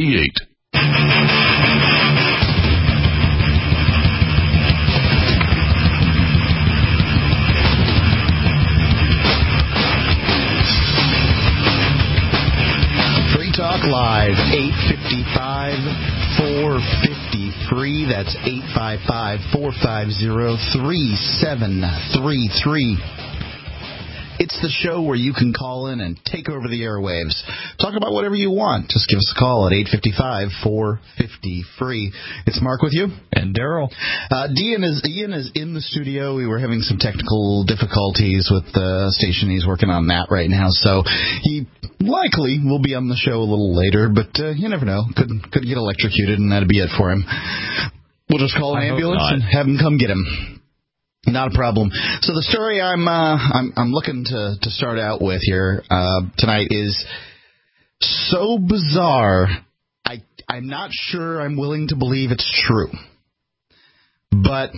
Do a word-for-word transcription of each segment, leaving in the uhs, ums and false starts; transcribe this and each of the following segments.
ninety-eight. Free Talk Live, eight five five, four five zero, free. That's eight five five, four five zero, three seven three three. It's the show where you can call in and take over the airwaves. Talk about whatever you want. Just give us a call at eight five five, four five zero, free. It's Mark with you. And Daryl. Uh, Ian is, Ian is in the studio. We were having some technical difficulties with the station. He's working on that right now. So he likely will be on the show a little later, but uh, you never know. Could, could get electrocuted, and that'd be it for him. We'll just call an I ambulance and have him come get him. Not a problem. So the story I'm uh, I'm, I'm looking to, to start out with here uh, tonight is so bizarre. I I'm not sure I'm willing to believe it's true, but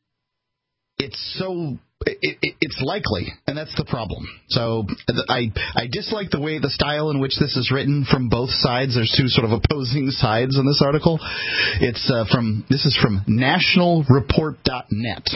it's so it, it, it's likely, and that's the problem. So I I dislike the way the style in which this is written from both sides. There's two sort of opposing sides in this article. It's uh, from this is from national report dot net.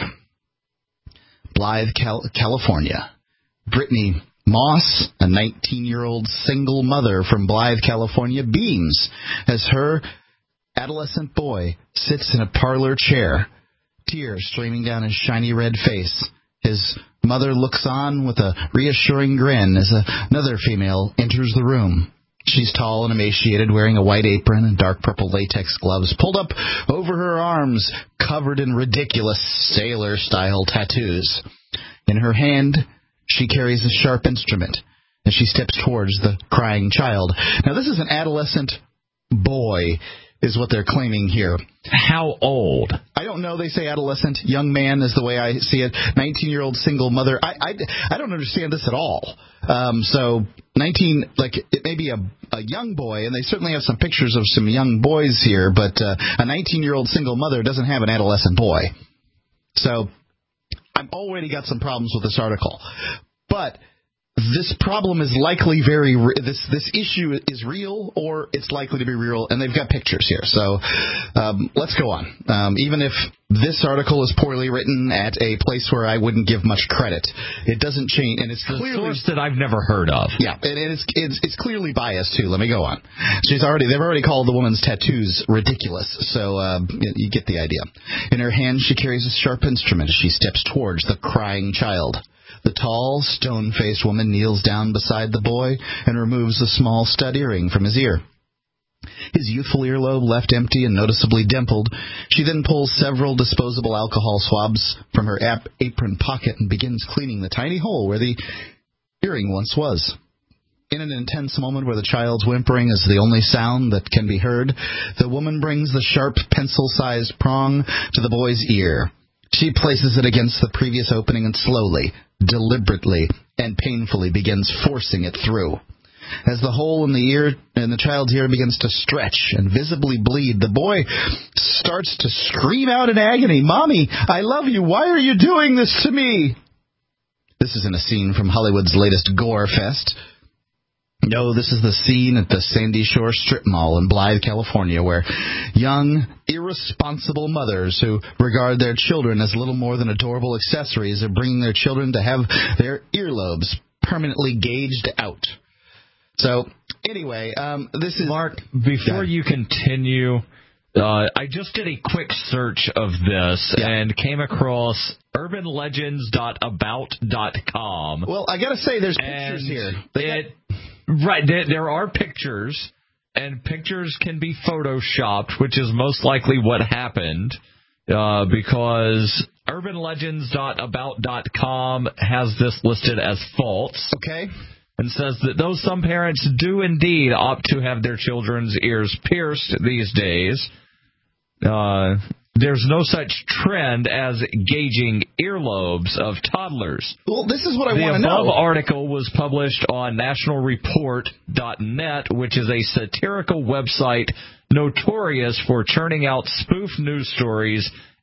Blythe, Cal- California. Brittany Moss, a nineteen-year-old single mother from Blythe, California, beams as her adolescent boy sits in a parlor chair, tears streaming down his shiny red face. His mother looks on with a reassuring grin as another female enters the room. She's tall and emaciated, wearing a white apron and dark purple latex gloves pulled up over her arms, covered in ridiculous sailor-style tattoos. In her hand, she carries a sharp instrument, and she steps towards the crying child. Now, this is an adolescent boy, is what they're claiming here. How old? I don't know. They say adolescent, young man is the way I see it. nineteen-year-old single mother. I, I, I don't understand this at all. Um, so nineteen, like it may be a, a young boy, and they certainly have some pictures of some young boys here, but uh, a nineteen-year-old single mother doesn't have an adolescent boy. So I've already got some problems with this article. But this problem is likely very re- this this issue is real, or it's likely to be real, and they've got pictures here. So um, let's go on. Um, even if this article is poorly written at a place where I wouldn't give much credit, it doesn't change, and it's the clearly source that I've never heard of. Yeah, and, and it's, it's it's clearly biased too. Let me go on. She's already they've already called the woman's tattoos ridiculous, so uh, you, you get the idea. In her hand, she carries a sharp instrument as she steps towards the crying child. The tall, stone-faced woman kneels down beside the boy and removes a small stud earring from his ear. His youthful earlobe left empty and noticeably dimpled. She then pulls several disposable alcohol swabs from her ap- apron pocket and begins cleaning the tiny hole where the earring once was. In an intense moment where the child's whimpering is the only sound that can be heard, the woman brings the sharp, pencil-sized prong to the boy's ear. She places it against the previous opening and slowly, deliberately, and painfully begins forcing it through. As the hole in the ear in the child's ear begins to stretch and visibly bleed, the boy starts to scream out in agony, "Mommy, I love you. Why are you doing this to me?" This isn't a scene from Hollywood's latest gore fest. No, this is the scene at the Sandy Shore Strip Mall in Blythe, California, where young, irresponsible mothers who regard their children as little more than adorable accessories are bringing their children to have their earlobes permanently gauged out. So, anyway, um, this is... Mark, before you continue, uh, I just did a quick search of this yeah. and came across urban legends dot about dot com. Well, I got to say, there's pictures here. It, right, there, there are pictures, and pictures can be photoshopped, which is most likely what happened, uh, because urban legends dot about dot com has this listed as false. Okay. And says that though some parents do indeed opt to have their children's ears pierced these days, uh, there's no such trend as gauging earlobes of toddlers. Well, this is what I want to know. The above article was published on national report dot net, which is a satirical website notorious for churning out spoof news stories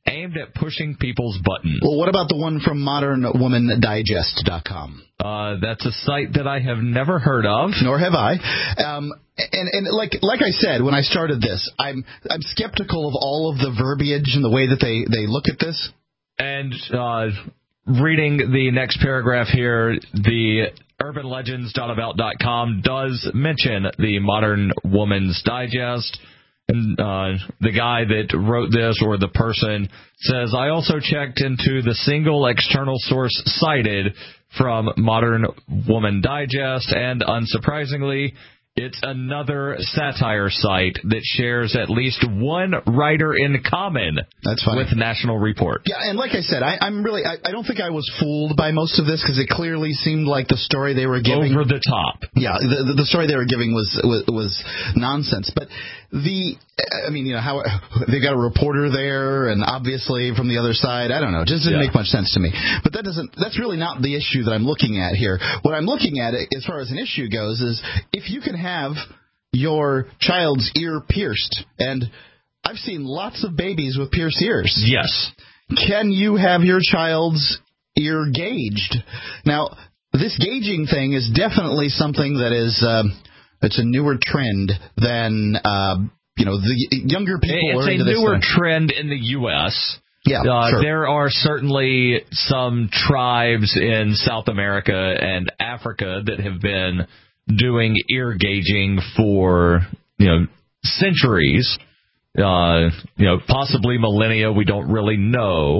aimed at pushing people's buttons. Well, what about the one from modern woman digest dot com? Uh, that's a site that I have never heard of. Nor have I. Um, and and like like I said when I started this, I'm I'm skeptical of all of the verbiage and the way that they, they look at this. And uh, reading the next paragraph here, the urban legends dot about dot com does mention the Modern Woman's Digest. And uh, the guy that wrote this, or the person, says, I also checked into the single external source cited from Modern Woman Digest, and unsurprisingly, it's another satire site that shares at least one writer in common. That's funny. With National Report. Yeah, and like I said, I, I'm really, I, I don't think I was fooled by most of this, because it clearly seemed like the story they were giving. Over the top. Yeah, the, the story they were giving was, was, was nonsense. But the, I mean, you know, how they've got a reporter there, and obviously from the other side, I don't know, it just didn't yeah. make much sense to me. But that doesn't, that's really not the issue that I'm looking at here. What I'm looking at, as far as an issue goes, is if you can have your child's ear pierced, and I've seen lots of babies with pierced ears. Yes. Can you have your child's ear gauged? Now, this gauging thing is definitely something that is, um, it's a newer trend than, uh, you know, the younger people it's are into this. It's a newer thing. trend in the U S Yeah, uh, sure. There are certainly some tribes in South America and Africa that have been doing ear gauging for, you know, centuries, uh, you know, possibly millennia. We don't really know.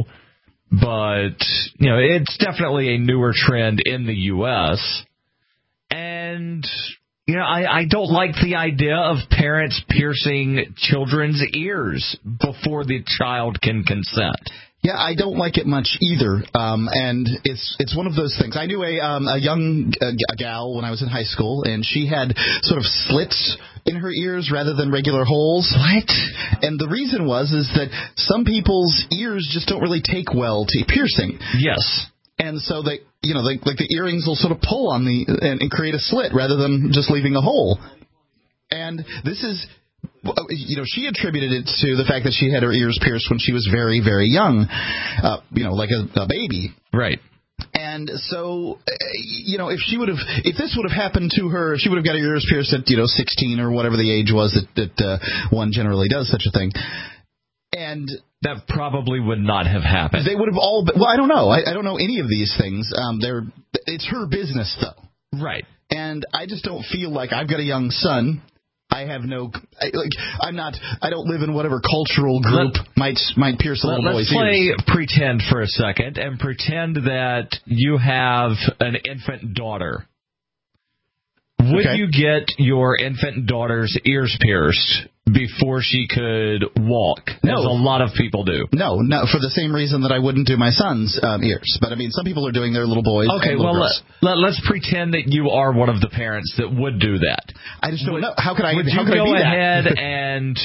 But, you know, it's definitely a newer trend in the U S And, you know, I, I don't like the idea of parents piercing children's ears before the child can consent. Yeah, I don't like it much either, um, and it's it's one of those things. I knew a um, a young a, a gal when I was in high school, and she had sort of slits in her ears rather than regular holes. What? And the reason was is that some people's ears just don't really take well to piercing. Yes. And so they, you know, they, like the earrings will sort of pull on the and, and create a slit rather than just leaving a hole. And this is. You know, she attributed it to the fact that she had her ears pierced when she was very, very young, uh, you know, like a, a baby. Right. And so, you know, if she would have, if this would have happened to her, if she would have got her ears pierced at, you know, sixteen or whatever the age was that, that uh, one generally does such a thing. And that probably would not have happened. They would have all been, well, I don't know. I, I don't know any of these things. Um, they're, it's her business, though. Right. And I just don't feel like I've got a young son. I have no, I, like, I'm not, I don't live in whatever cultural group let, might might pierce a little let, boy's Let's play ears. pretend for a second and pretend that you have an infant daughter. Would okay. you get your infant daughter's ears pierced before she could walk? No. As a lot of people do. No, no, for the same reason that I wouldn't do my son's um, ears. But, I mean, some people are doing their little boys. Okay, and little well, girls. let, let's pretend that you are one of the parents that would do that. I just don't would, know. How could I, would how you could go I be ahead that? and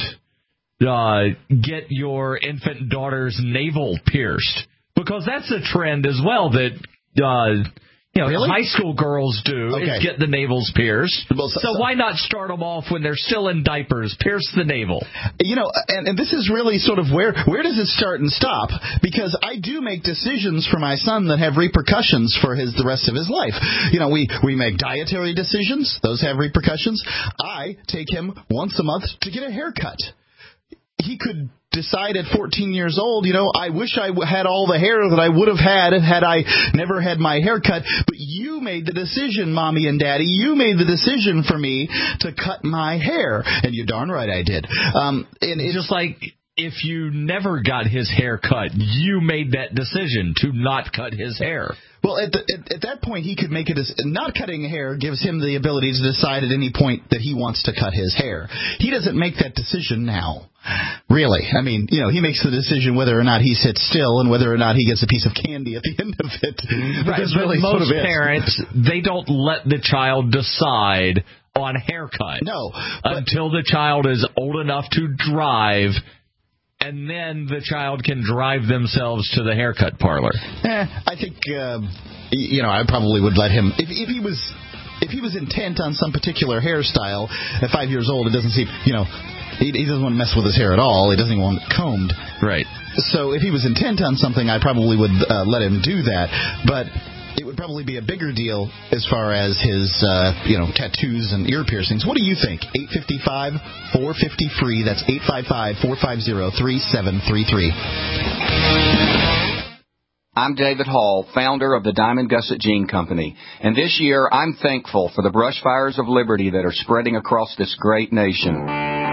uh, get your infant daughter's navel pierced? Because that's a trend as well that... Uh, You know, really? high school girls do okay. is get the navels pierced. Well, so, so why not start them off when they're still in diapers? Pierce the navel. You know, and, and this is really sort of where where does it start and stop? Because I do make decisions for my son that have repercussions for his the rest of his life. You know, we, we make dietary decisions. Those have repercussions. I take him once a month to get a haircut. He could decide at fourteen years old, you know, I wish I had all the hair that I would have had had I never had my hair cut. But you made the decision, Mommy and Daddy. You made the decision for me to cut my hair. And you're darn right I did. Um, and it's just like if you never got his hair cut, you made that decision to not cut his hair. Well, at, the, at, at that point, he could make it as not cutting hair gives him the ability to decide at any point that he wants to cut his hair. He doesn't make that decision now. Really. I mean, you know, he makes the decision whether or not he sits still and whether or not he gets a piece of candy at the end of it. Right. Really most sort of parents, they don't let the child decide on haircut. No. Until the child is old enough to drive, and then the child can drive themselves to the haircut parlor. Eh, I think, uh, you know, I probably would let him, if, if he was... If he was intent on some particular hairstyle at five years old, it doesn't seem, you know, He, he doesn't want to mess with his hair at all. He doesn't even want it combed. Right. So if he was intent on something, I probably would uh, let him do that. But it would probably be a bigger deal as far as his, uh, you know, tattoos and ear piercings. What do you think? eight five five, four five zero, free. That's eight five five, four five zero, three seven three three. I'm David Hall, founder of the Diamond Gusset Jean Company, and this year I'm thankful for the brush fires of liberty that are spreading across this great nation.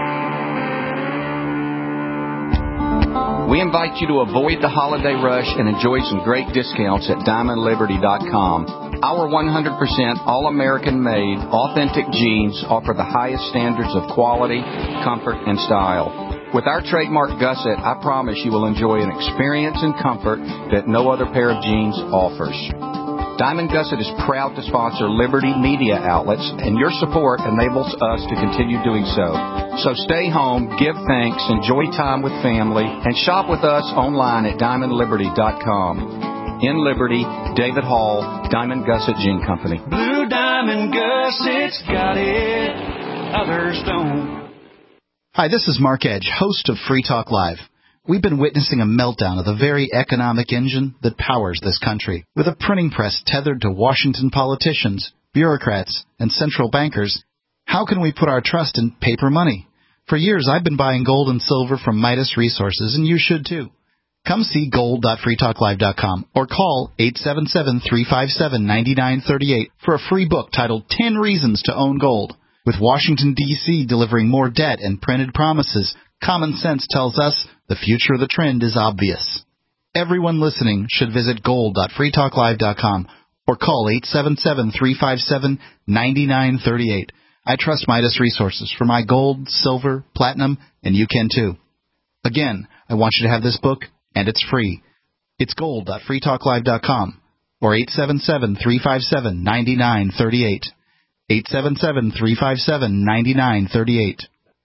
We invite you to avoid the holiday rush and enjoy some great discounts at diamond liberty dot com. Our one hundred percent all-American made, authentic jeans offer the highest standards of quality, comfort, and style. With our trademark gusset, I promise you will enjoy an experience and comfort that no other pair of jeans offers. Diamond Gusset is proud to sponsor Liberty media outlets, and your support enables us to continue doing so. So stay home, give thanks, enjoy time with family, and shop with us online at diamond liberty dot com. In Liberty, David Hall, Diamond Gusset Jean Company. Blue Diamond Gusset's got it, others don't. Hi, this is Mark Edge, host of Free Talk Live. We've been witnessing a meltdown of the very economic engine that powers this country. With a printing press tethered to Washington politicians, bureaucrats, and central bankers, how can we put our trust in paper money? For years, I've been buying gold and silver from Midas Resources, and you should too. Come see gold dot free talk live dot com or call eight seven seven, three five seven, nine nine three eight for a free book titled ten Reasons to Own Gold. With Washington, D C delivering more debt and printed promises, common sense tells us the future of the trend is obvious. Everyone listening should visit gold dot free talk live dot com or call eight seven seven, three five seven, nine nine three eight. I trust Midas Resources for my gold, silver, platinum, and you can too. Again, I want you to have this book, and it's free. It's gold dot free talk live dot com or eight seven seven, three five seven, nine nine three eight. eight seven seven, three five seven, nine nine three eight.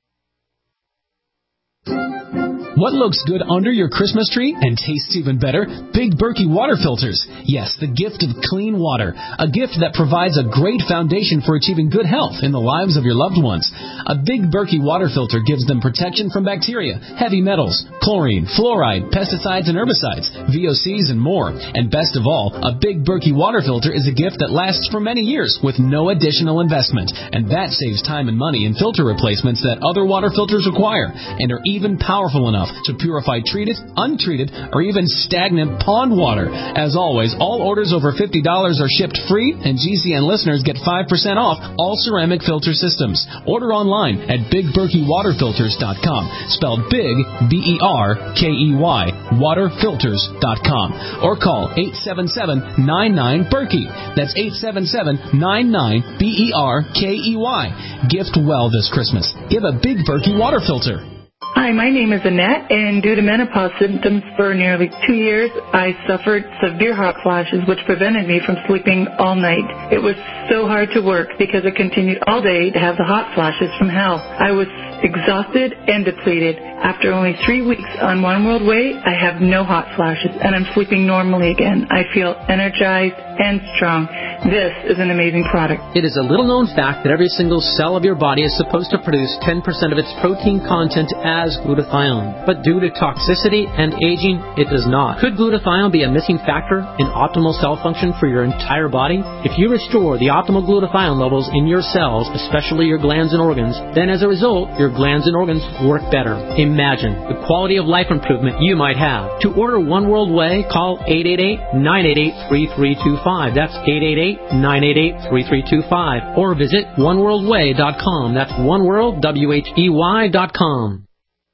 What looks good under your Christmas tree and tastes even better? Big Berkey water filters. Yes, the gift of clean water. A gift that provides a great foundation for achieving good health in the lives of your loved ones. A Big Berkey water filter gives them protection from bacteria, heavy metals, chlorine, fluoride, pesticides and herbicides, V O Cs, and more. And best of all, a Big Berkey water filter is a gift that lasts for many years with no additional investment. And that saves time and money in filter replacements that other water filters require and are even powerful enough to purify treated, untreated, or even stagnant pond water. As always, all orders over fifty dollars are shipped free, and G C N listeners get five percent off all ceramic filter systems. Order online at big berkey water filters dot com, spelled big, B E R K E Y, water filters dot com, or call eight seven seven, nine nine, Berkey. That's eight seven seven, nine nine, B E R K E Y. Gift well this Christmas. Give a Big Berkey water filter. Hi, my name is Annette, and due to menopause symptoms for nearly two years, I suffered severe hot flashes, which prevented me from sleeping all night. It was so hard to work because I continued all day to have the hot flashes from hell. I was exhausted and depleted. After only three weeks on One World Way, I have no hot flashes, and I'm sleeping normally again. I feel energized and strong. This is an amazing product. It is a little-known fact that every single cell of your body is supposed to produce ten percent of its protein content as glutathione. But due to toxicity and aging, it does not. Could glutathione be a missing factor in optimal cell function for your entire body? If you restore the optimal glutathione levels in your cells, especially your glands and organs, then as a result, your glands and organs work better. Imagine the quality of life improvement you might have. To order One World Way, call eight eight eight, nine eight eight, three three two five. That's eight eight eight, nine eight eight, three three two five. Or visit one world way dot com. That's oneworld, W H E Y dot com.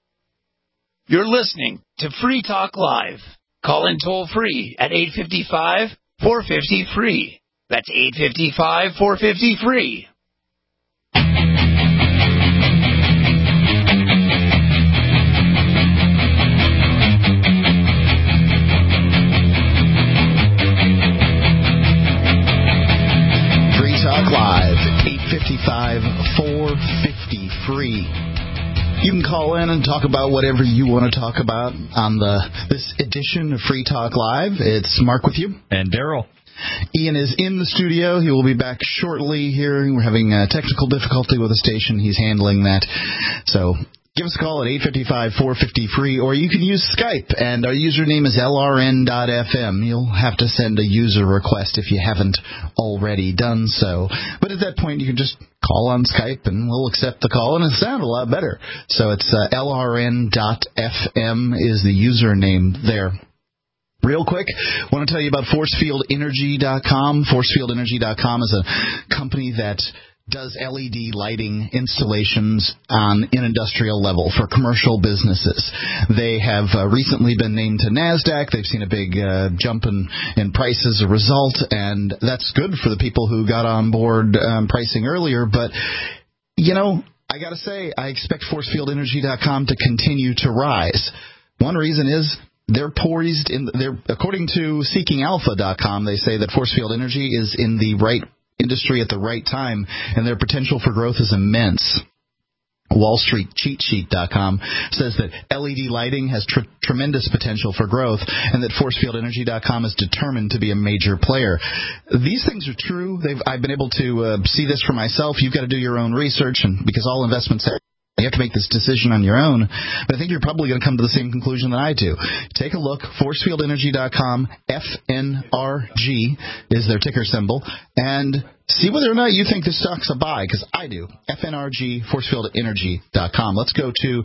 You're listening to Free Talk Live. Call in toll free at eight five five, four five zero, free. That's eight five five, four five zero, free. Free Talk Live, eight five five, four five zero, free. You can call in and talk about whatever you want to talk about on the this edition of Free Talk Live. It's Mark with you. And Daryl. Ian is in the studio. He will be back shortly here. We're having a technical difficulty with the station. He's handling that. So Give us a call at eight five five, four five zero, free, or you can use Skype, and our username is L R N dot F M. You'll have to send a user request if you haven't already done so. But at that point, you can just call on Skype, and we'll accept the call, and it'll sound a lot better. So it's uh, L R N dot F M is the username there. Real quick, I want to tell you about force field energy dot com. force field energy dot com is a company that does L E D lighting installations on an industrial level for commercial businesses. They have uh, recently been named to NASDAQ. They've seen a big uh, jump in, in price as a result, and that's good for the people who got on board um, pricing earlier. But, you know, I got to say, I expect force field energy dot com to continue to rise. One reason is they're poised in, they're, according to seeking alpha dot com, they say that Force Field Energy is in the right industry at the right time, and their potential for growth is immense. Wall Street Cheat Sheet dot com says that L E D lighting has tr- tremendous potential for growth, and that Force Field Energy dot com is determined to be a major player. These things are true. They've, I've been able to uh, see this for myself. You've got to do your own research, and because all investments have you have to make this decision on your own, but I think you're probably going to come to the same conclusion that I do. Take a look, force field energy dot com, F N R G is their ticker symbol, and see whether or not you think this stock's a buy, because I do. F N R G, force field energy dot com. Let's go to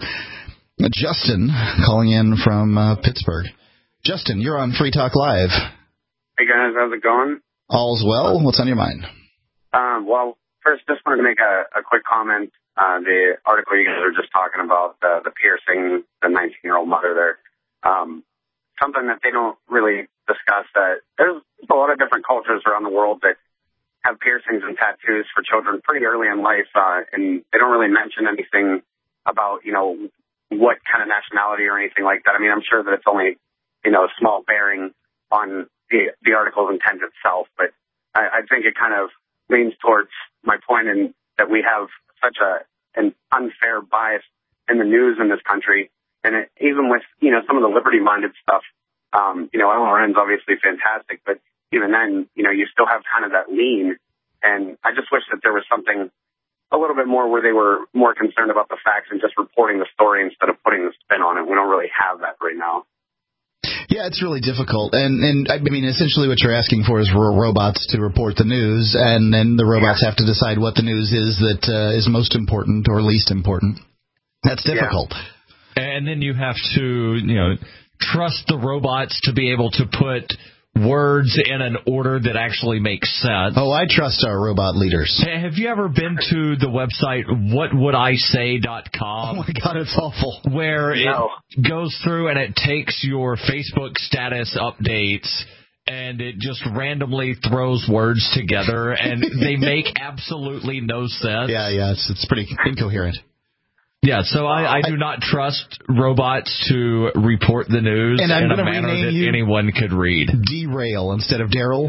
Justin calling in from uh, Pittsburgh. Justin, you're on Free Talk Live. Hey, guys, how's it going? All's well. What's on your mind? Um, well, first, just wanted to make a, a quick comment. Uh, the article you guys were just talking about, uh, the piercing, the nineteen-year-old mother there, um, something that they don't really discuss, that there's a lot of different cultures around the world that have piercings and tattoos for children pretty early in life, uh, and they don't really mention anything about, you know, what kind of nationality or anything like that. I mean, I'm sure that it's only, you know, a small bearing on the, the article's intent itself, but I, I think it kind of leans towards my point in that we have such a an unfair bias in the news in this country. And it, even with, you know, some of the liberty-minded stuff, um, you know, L R N's obviously fantastic, but even then, you know, you still have kind of that lean. And I just wish that there was something a little bit more where they were more concerned about the facts and just reporting the story instead of putting the spin on it. We don't really have that right now. Yeah, it's really difficult. And, and I mean, essentially what you're asking for is for robots to report the news, and then the robots yeah. have to decide what the news is that uh, is most important or least important. That's difficult. Yeah. And then you have to, you know, trust the robots to be able to put words in an order that actually makes sense. Oh, I trust our robot leaders. Have you ever been to the website what would I say dot com? Oh, my God, it's awful. Where no. it goes through and it takes your Facebook status updates and it just randomly throws words together, and they make absolutely no sense. Yeah, yeah, it's, it's pretty incoherent. Yeah, so I, I do not trust robots to report the news and I'm in a manner that you anyone could read. Derail instead of Daryl.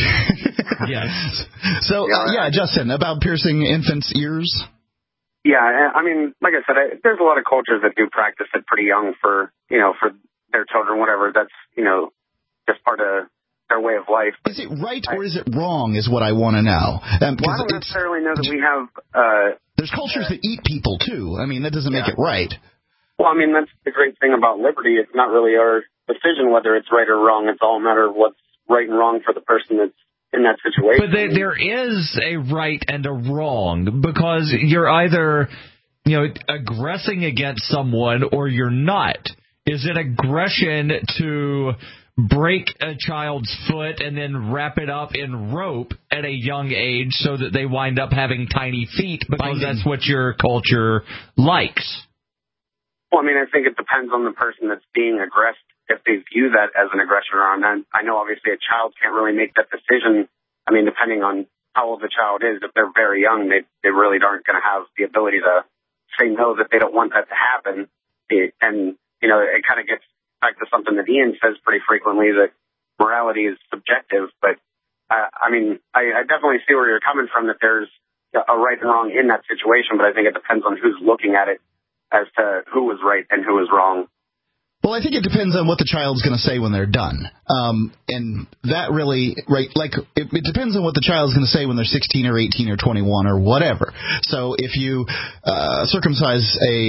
Yes. So, yeah, yeah, Justin, about piercing infants' ears? Yeah, I mean, like I said, I, there's a lot of cultures that do practice it pretty young for, you know, for their children, whatever. That's, you know, just part of their way of life. Is it right or is it wrong is what I want to know. Um, well, I don't necessarily know that we have... Uh, There's cultures that eat people, too. I mean, that doesn't make yeah. it right. Well, I mean, that's the great thing about liberty. It's not really our decision whether it's right or wrong. It's all a matter of what's right and wrong for the person that's in that situation. But there, there is a right and a wrong, because you're either, you know, aggressing against someone or you're not. Is it aggression to break a child's foot and then wrap it up in rope at a young age so that they wind up having tiny feet because Binding. That's what your culture likes? Well, I mean, I think it depends on the person that's being aggressed, if they view that as an aggression or not. I know obviously a child can't really make that decision. I mean, depending on how old the child is, if they're very young, they they really aren't going to have the ability to say no, that they don't want that to happen. And, you know, it kind of gets back to something that Ian says pretty frequently, that morality is subjective. But, uh, I mean, I, I definitely see where you're coming from, that there's a right and wrong in that situation, but I think it depends on who's looking at it as to who was right and who was wrong. Well, I think it depends on what the child's going to say when they're done. Um, and that really, right, like, it, it depends on what the child's going to say when they're sixteen or eighteen or twenty-one or whatever. So if you uh, circumcise a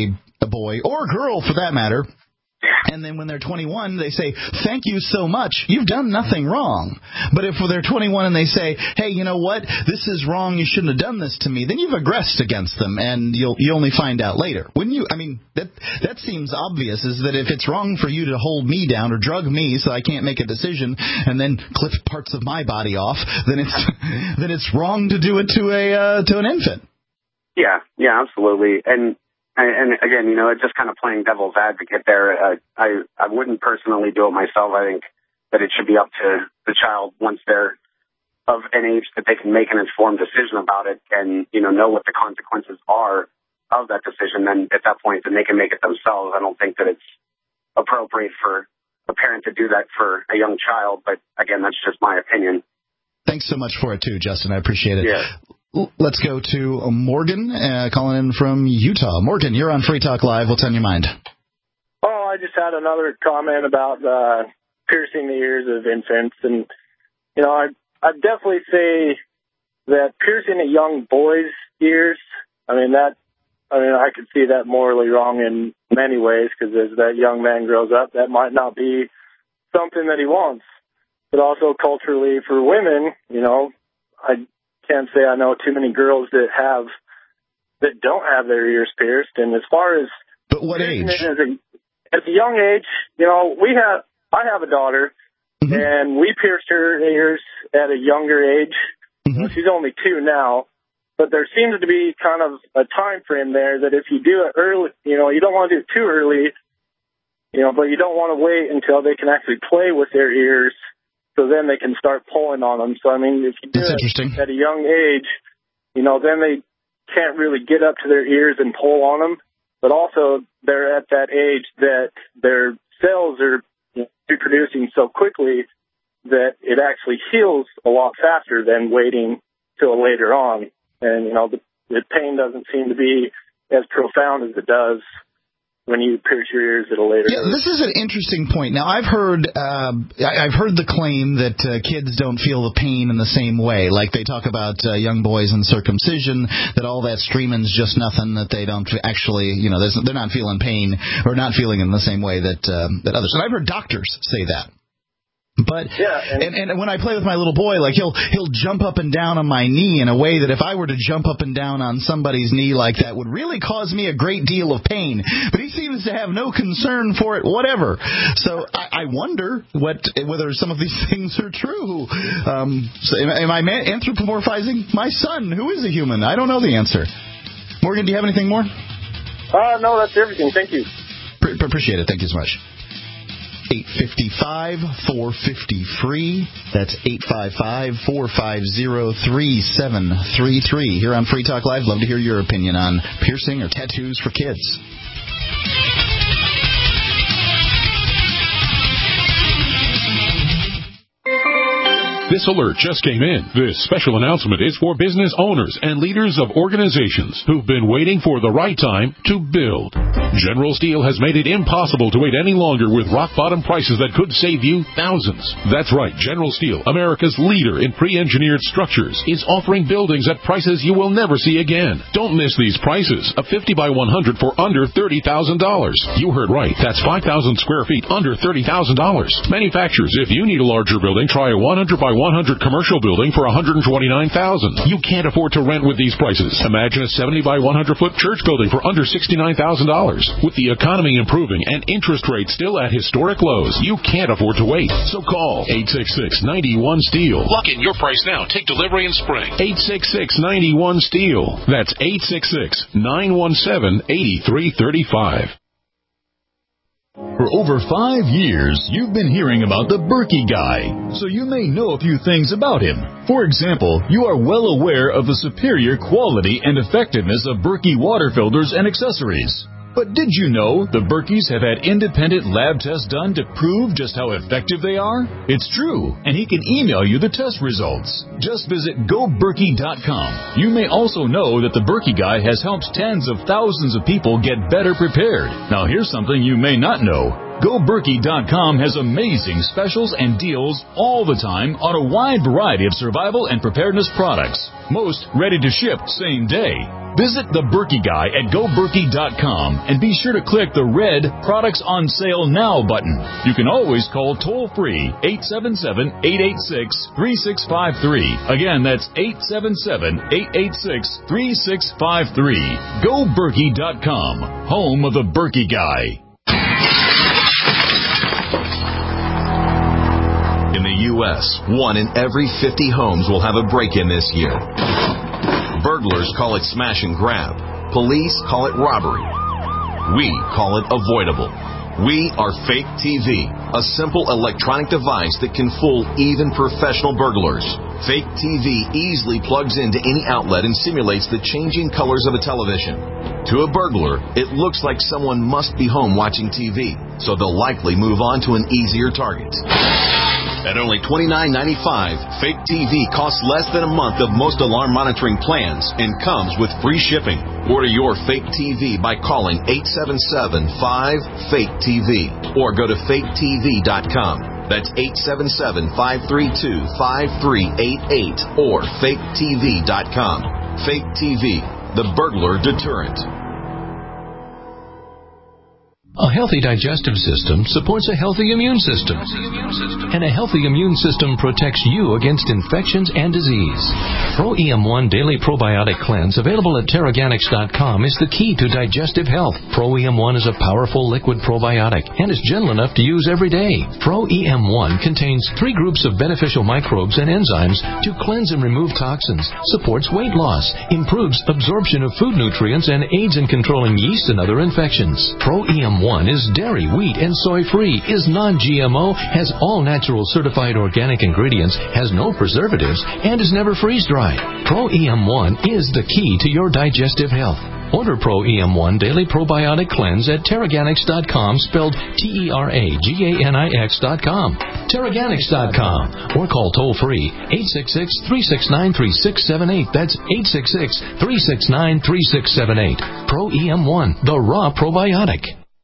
a boy, or a girl for that matter, and then when they're twenty-one, they say, thank you so much. You've done nothing wrong. But if they're twenty-one and they say, hey, you know what? This is wrong. You shouldn't have done this to me. Then you've aggressed against them, and you'll you only find out later. Wouldn't you? I mean, that that seems obvious, is that if it's wrong for you to hold me down or drug me so I can't make a decision and then clip parts of my body off, then it's then it's wrong to do it to a uh, to an infant. Yeah, yeah, absolutely. And And again, you know, it's just kind of playing devil's advocate there. Uh, I I wouldn't personally do it myself. I think that it should be up to the child once they're of an age that they can make an informed decision about it and, you know, know what the consequences are of that decision. Then at that point, then they can make it themselves. I don't think that it's appropriate for a parent to do that for a young child. But again, that's just my opinion. Thanks so much for it, too, Justin. I appreciate it. Yeah. Let's go to Morgan, uh, calling in from Utah. Morgan, you're on Free Talk Live. What's on your mind? Oh, I just had another comment about uh, piercing the ears of infants. And, you know, I I'd definitely say that piercing a young boy's ears, I mean, that, I mean, I could see that morally wrong in many ways, because as that young man grows up, that might not be something that he wants. But also culturally for women, you know, I can't say I know too many girls that have that don't have their ears pierced. And as far as but what age? As a, at a young age, you know, we have I have a daughter, mm-hmm. and we pierced her ears at a younger age. Mm-hmm. You know, she's only two now, but there seems to be kind of a time frame there that if you do it early, you know, you don't want to do it too early, you know, but you don't want to wait until they can actually play with their ears. So then they can start pulling on them. So, I mean, if you do That's it interesting. at a young age, you know, then they can't really get up to their ears and pull on them. But also, they're at that age that their cells are you know, reproducing so quickly that it actually heals a lot faster than waiting till later on. And, you know, the, the pain doesn't seem to be as profound as it does when you pierce your ears at a later yeah, age. This is an interesting point. Now, I've heard uh, I've heard the claim that uh, kids don't feel the pain in the same way. Like they talk about uh, young boys and circumcision, that all that streaming's just nothing, that they don't actually, you know, they're not feeling pain or not feeling in the same way that um, that others. And I've heard doctors say that. But yeah, and, and, and when I play with my little boy, like he'll he'll jump up and down on my knee in a way that if I were to jump up and down on somebody's knee like that would really cause me a great deal of pain. But he seems to have no concern for it, whatever. So I, I wonder what whether some of these things are true. Um, so am, am I anthropomorphizing my son, who is a human? I don't know the answer. Morgan, do you have anything more? Uh, no, that's everything. Thank you. Pre- appreciate it. Thank you so much. eight five five, four five zero, free. That's eight five five, four five zero, three seven three three. Here on Free Talk Live, love to hear your opinion on piercing or tattoos for kids. This alert just came in. This special announcement is for business owners and leaders of organizations who've been waiting for the right time to build. General Steel has made it impossible to wait any longer with rock-bottom prices that could save you thousands. That's right. General Steel, America's leader in pre-engineered structures, is offering buildings at prices you will never see again. Don't miss these prices. A fifty by one hundred for under thirty thousand dollars. You heard right. That's five thousand square feet under thirty thousand dollars. Manufacturers, if you need a larger building, try a one hundred by one hundred commercial building for one hundred twenty-nine thousand dollars. You can't afford to rent with these prices. Imagine a seventy by one hundred foot church building for under sixty-nine thousand dollars. With the economy improving and interest rates still at historic lows, you can't afford to wait. So call eight six six, nine one, STEEL. Lock in your price now. Take delivery in spring. eight six six, nine one, STEEL. That's eight six six, nine one seven, eight three three five. For over five years, you've been hearing about the Berkey Guy, so you may know a few things about him. For example, you are well aware of the superior quality and effectiveness of Berkey water filters and accessories. But did you know the Berkeys have had independent lab tests done to prove just how effective they are? It's true, and he can email you the test results. Just visit go berkey dot com. You may also know that the Berkey Guy has helped tens of thousands of people get better prepared. Now here's something you may not know. Go Berkey dot com has amazing specials and deals all the time on a wide variety of survival and preparedness products. Most ready to ship same day. Visit the Berkey Guy at Go Berkey dot com and be sure to click the red Products on Sale Now button. You can always call toll-free eight seven seven, eight eight six, three six five three. Again, that's eight seven seven, eight eight six, three six five three. Go Berkey dot com, home of the Berkey Guy. In the U S, one in every fifty homes will have a break-in this year. Burglars call it smash and grab. Police call it robbery. We call it avoidable. We are Fake T V, a simple electronic device that can fool even professional burglars. Fake T V easily plugs into any outlet and simulates the changing colors of a television. To a burglar, it looks like someone must be home watching T V, so they'll likely move on to an easier target. At only twenty-nine ninety-five, Fake T V costs less than a month of most alarm monitoring plans and comes with free shipping. Order your Fake T V by calling eight seven seven, five, fake T V or go to fake T V dot com. That's eight seven seven, five three two, five three eight eight or fake T V dot com. Fake T V, the burglar deterrent. A healthy digestive system supports a healthy immune system. And a healthy immune system protects you against infections and disease. Pro E M one Daily Probiotic Cleanse, available at Terraganics dot com, is the key to digestive health. Pro E M one is a powerful liquid probiotic and is gentle enough to use every day. Pro E M one contains three groups of beneficial microbes and enzymes to cleanse and remove toxins, supports weight loss, improves absorption of food nutrients, and aids in controlling yeast and other infections. Pro E M one is dairy, wheat, and soy-free, is non G M O, has all natural certified organic ingredients, has no preservatives, and is never freeze-dried. Pro E M one is the key to your digestive health. Order Pro E M one Daily Probiotic Cleanse at Terraganics dot com, spelled T E R A G A N I X dot com. Terraganics dot com. Or call toll-free eight six six, three six nine, three six seven eight. That's eight six six, three six nine, three six seven eight. Pro E M one, the raw probiotic.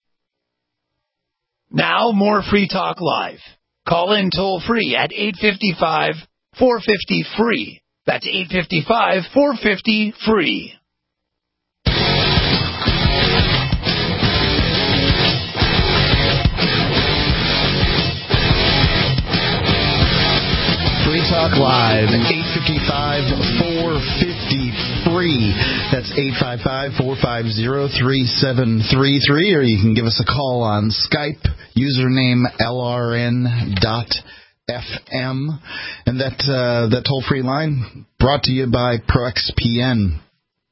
Now, more Free Talk Live. Call in toll-free at eight five five, four five zero, free. That's eight five five, four five zero, free. Free Talk Live, eight five five, four five zero, free. That's eight five five, four five zero, three seven three three, or you can give us a call on Skype, username L R N dot F M. And that, uh, that toll-free line brought to you by ProXPN.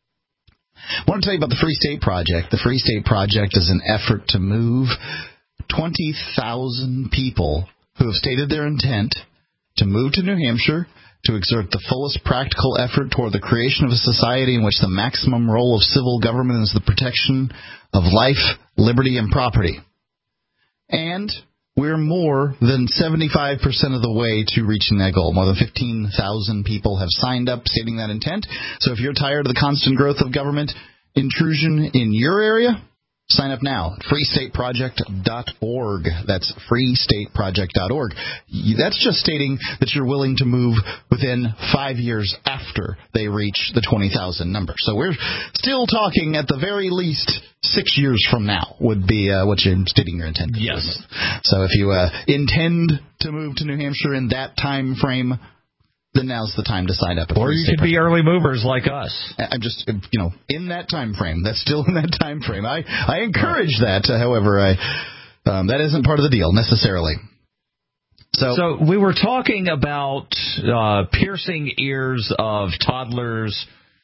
I want to tell you about the Free State Project. The Free State Project is an effort to move twenty thousand people who have stated their intent to move to New Hampshire, to exert the fullest practical effort toward the creation of a society in which the maximum role of civil government is the protection of life, liberty, and property. And we're more than seventy-five percent of the way to reaching that goal. More than fifteen thousand people have signed up stating that intent. So if you're tired of the constant growth of government intrusion in your area, sign up now, free state project dot org. That's free state project dot org. That's just stating that you're willing to move within five years after they reach the twenty thousand number. So we're still talking at the very least six years from now would be uh, what you're stating your intent. Yes. So if you uh, intend to move to New Hampshire in that time frame, then now's the time to sign up. Or you could be early movers like us. I'm just, you know, in that time frame. That's still in that time frame. I, I encourage that. Uh, however, I um, that isn't part of the deal necessarily. So, so we were talking about uh, piercing ears of toddlers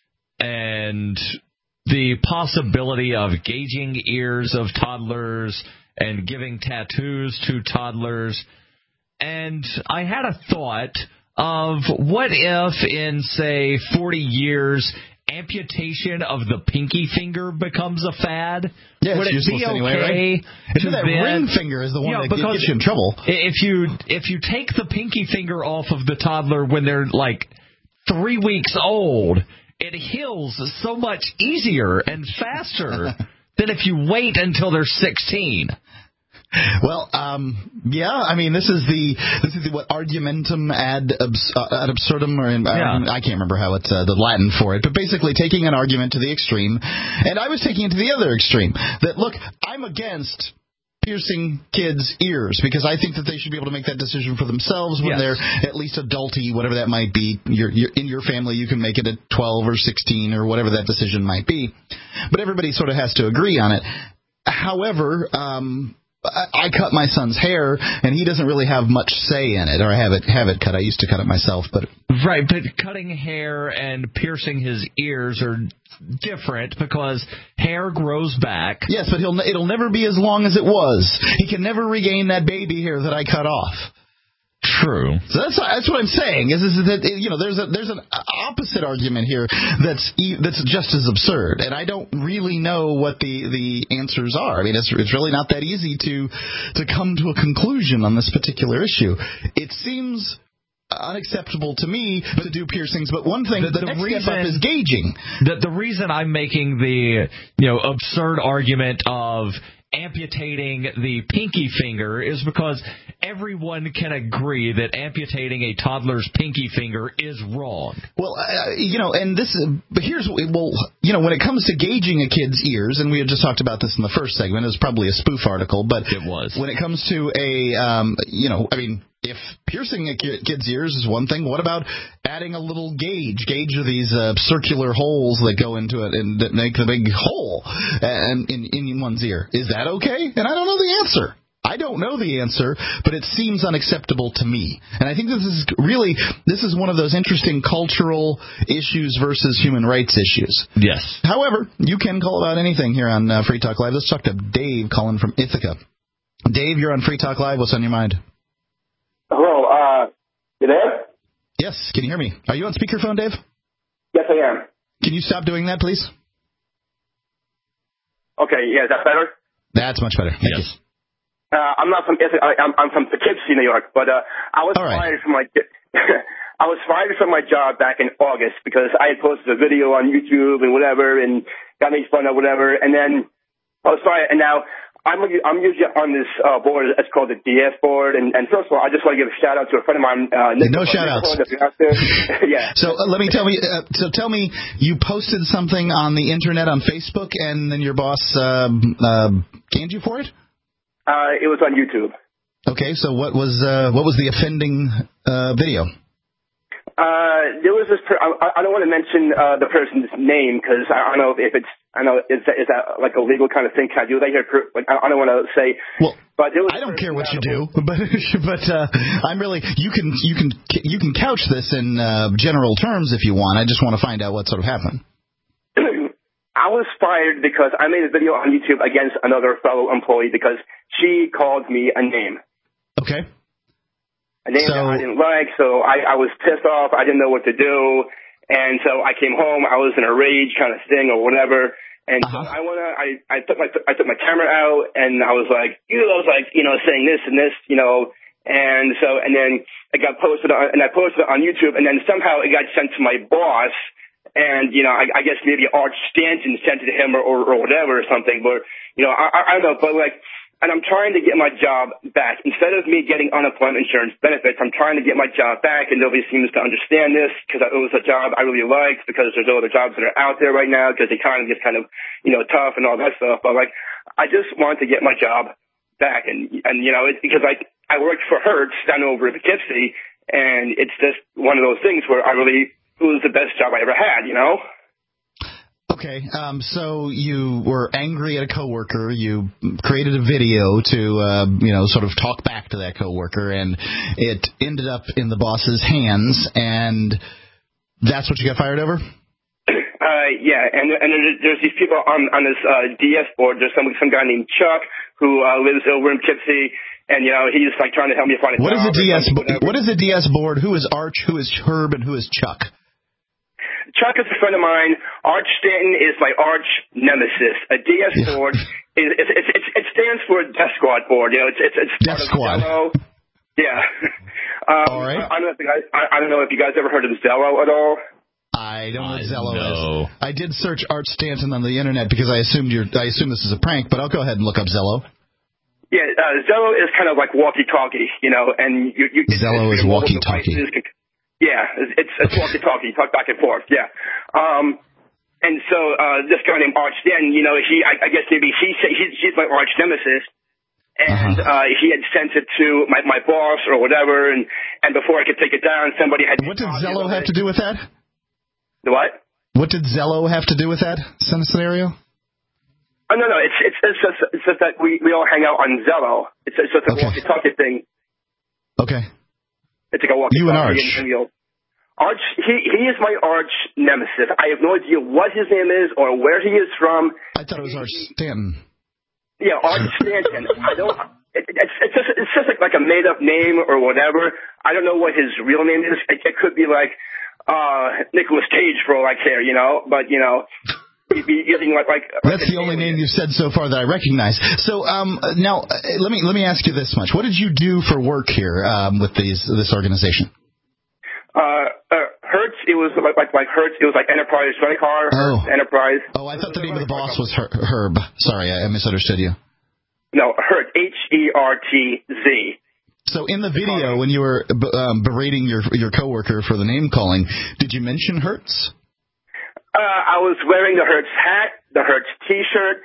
and the possibility of gauging ears of toddlers and giving tattoos to toddlers. And I had a thought of what if in, say, forty years, amputation of the pinky finger becomes a fad? Yeah, would it's it useless be okay anyway, right? to that then, ring finger is the one you know, that gets you in trouble. If you if you take the pinky finger off of the toddler when they're like three weeks old, it heals so much easier and faster than if you wait until they're sixteen. Well, um, yeah, I mean, this is the this is the, what argumentum ad, abs, uh, ad absurdum, or in, yeah. uh, I can't remember how it's uh, the Latin for it, but basically taking an argument to the extreme, and I was taking it to the other extreme. That look, I'm against piercing kids' ears because I think that they should be able to make that decision for themselves when yes. they're at least adulty, whatever that might be. You're, you're, in your family, you can make it at twelve or sixteen or whatever that decision might be, but everybody sort of has to agree on it. However, um, I cut my son's hair, and he doesn't really have much say in it, or I have it have it cut. I used to cut it myself, but right. But cutting hair and piercing his ears are different because hair grows back. Yes, but he'll it'll never be as long as it was. He can never regain that baby hair that I cut off. True. So that's that's what I'm saying. Is, is that you know there's a there's an opposite argument here that's that's just as absurd, and I don't really know what the, the answers are. I mean, it's it's really not that easy to to come to a conclusion on this particular issue. It seems unacceptable to me to do piercings, but one thing, the, the, the next reason, step up is gauging. The, the reason I'm making the you know absurd argument of amputating the pinky finger is because everyone can agree that amputating a toddler's pinky finger is wrong. Well, uh, you know, and this is, but here's, well, you know, when it comes to gauging a kid's ears, and we had just talked about this in the first segment, it was probably a spoof article, but it was. When it comes to a, um, you know, I mean, if piercing a kid's ears is one thing, what about adding a little gauge? Gauge are these uh, circular holes that go into it and that make the big hole and in, in one's ear. Is that okay? And I don't know the answer. I don't know the answer, but it seems unacceptable to me. And I think this is really, this is one of those interesting cultural issues versus human rights issues. Yes. However, you can call about anything here on uh, Free Talk Live. Let's talk to Dave calling from Ithaca. Dave, you're on Free Talk Live. What's on your mind? Hello, uh, you there? Yes, can you hear me? Are you on speakerphone, Dave? Yes, I am. Can you stop doing that, please? Okay, yeah, is that better? That's much better. Thank yes. you. Uh, I'm not from Ithaca. I'm, I'm from Poughkeepsie, New York, but uh, I was All right. fired from my I was fired from my job back in August because I had posted a video on YouTube and whatever, and got me fun or whatever, and then I was fired, and now. I'm I'm usually on this uh, board. It's called the D S board. And, and first of all, I just want to give a shout out to a friend of mine. Uh, Nick, no shout outs. Yeah. So uh, let me tell me. Uh, so tell me, you posted something on the internet on Facebook, and then your boss uh, uh, canned you for it? Uh, it was on YouTube. Okay. So what was uh, what was the offending uh, video? Uh, there was this. Per- I, I don't want to mention uh, the person's name because I, I don't know if it's. I know is that, is that like a legal kind of thing? Can I do that here? Like I, I don't want to say. Well, but there was I don't care what you do, but but uh, I'm really. You can you can you can couch this in uh, general terms if you want. I just want to find out what sort of happened. I was fired because I made a video on YouTube against another fellow employee because she called me a name. Okay. A name so, that I didn't like, so I, I was pissed off. I didn't know what to do, and so I came home. I was in a rage kind of thing or whatever, and uh-huh. so I wanna. I I took my I took my camera out, and I was like, you know, I was like, you know, saying this and this, you know, and so and then it got posted on, and I posted it on YouTube, and then somehow it got sent to my boss, and you know, I, I guess maybe Arch Stanton sent it to him or, or or whatever or something, but you know, I I, I don't know, but like. And I'm trying to get my job back. Instead of me getting unemployment insurance benefits, I'm trying to get my job back, and nobody seems to understand this because it was a job I really liked because there's no other jobs that are out there right now because the economy is kind of, you know, tough and all that stuff. But, like, I just want to get my job back. And, and you know, it's because I, I worked for Hertz down over in Poughkeepsie, and it's just one of those things where I really, it was the best job I ever had, you know? Okay, um, so you were angry at a coworker. You created a video to, uh, you know, sort of talk back to that coworker, and it ended up in the boss's hands, and that's what you got fired over? Uh, yeah, and and there's these people on on this uh, D S board. There's some some guy named Chuck who uh, lives over in Poughkeepsie, and you know he's like trying to help me find a what job. Is a D S bo- what is a D S board? Who is Arch? Who is Herb? And who is Chuck? Chuck is a friend of mine. Arch Stanton is my arch nemesis. A D S yeah. board is it's, it's, it's, it stands for Death Squad board. You know, it's it's, it's Death Squad. Zello. Yeah. um, all right. I, I don't know if you guys. I, I don't know if you guys ever heard of Zello at all. I don't know what Zello no. is. I did search Arch Stanton on the internet because I assumed you're. I assume this is a prank, but I'll go ahead and look up Zello. Yeah, uh, Zello is kind of like walkie-talkie, you know, and you... you Zello is walkie-talkie. Yeah, it's, it's walkie-talkie. You talk back and forth, yeah. Um, and so uh, this guy named Arch Den, you know, he, I, I guess maybe he, he, he's my arch nemesis. And uh-huh. uh, he had sent it to my, my boss or whatever, and, and before I could take it down, somebody had... What did Zello have to do with that? The what? What did Zello have to do with that scenario? Oh, no, no, it's it's, it's, just, it's just that we, we all hang out on Zello. It's, it's just a okay. walkie-talkie thing. Okay. It's like a walkie-talkie. You and Arch. And, and Arch, he, he is my arch nemesis. I have no idea what his name is or where he is from. I thought it was Arch Stanton. Yeah, Arch Stanton. I don't... It, it's, it's just it's just like, like a made-up name or whatever. I don't know what his real name is. It, it could be like uh, Nicolas Cage for all I care, you know? But, you know... Using like, like, That's like the only name you've said so far that I recognize. So um, now, uh, let me let me ask you this much: what did you do for work here um, with these this organization? Uh, uh, Hertz. It was like like like Hertz. It was like Enterprise Rental Car. Oh. Hertz Enterprise. Oh, I thought the name of the boss was Her- Herb. Sorry, I misunderstood you. No, Hertz. H E R T Z. So in the video, when you were um, berating your your coworker for the name calling, did you mention Hertz? Uh, I was wearing the Hertz hat, the Hertz T-shirt.